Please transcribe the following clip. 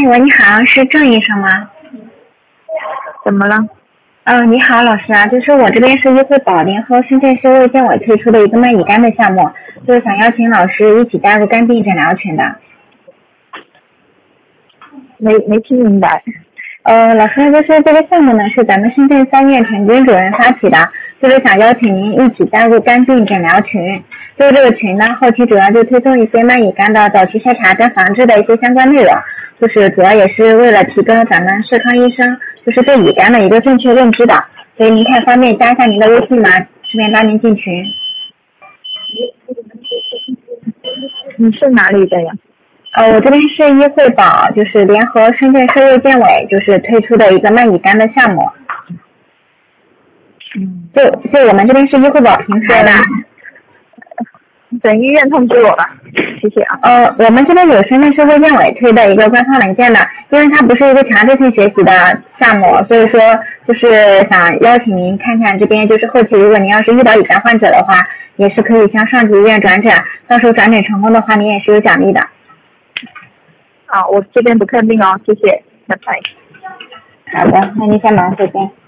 喂，你好，是郑医生吗？ 怎么了？ 你好，老师啊，就是我这边是医惠保联合深圳市卫健委推出的一个卖乙肝的项目，就是想邀请老师一起加入肝病诊疗群的。 没听明白。 老师，就是这个项目呢是咱们深圳3院陈军主任发起的，就是想邀请您一起加入肝病诊疗群。就是这个群呢，后期主要就推送一些卖乙肝的早期筛查跟防治的一些相关内容，就是主要也是为了提高咱们社康医生就是对乙肝的一个正确认知的。所以您看方便加一下您的微信吗？顺便拉您进群。 你是哪里的呀？ 我这边是医惠保，就是联合深圳市卫健委就是推出的一个卖乙肝的项目。就我们这边是医惠保平台的。 等医院通知我吧，谢谢啊。 我们这边有深圳市卫健委推的一个官方文件的，因为它不是一个强制性学习的项目，所以说就是想邀请您看看这边，就是后期如果您要是遇到乙肝患者的话，也是可以向上级医院转诊，到时候转诊成功的话，您也是有奖励的。 我这边不看病哦，谢谢，拜拜。 好的，那您先忙，再见。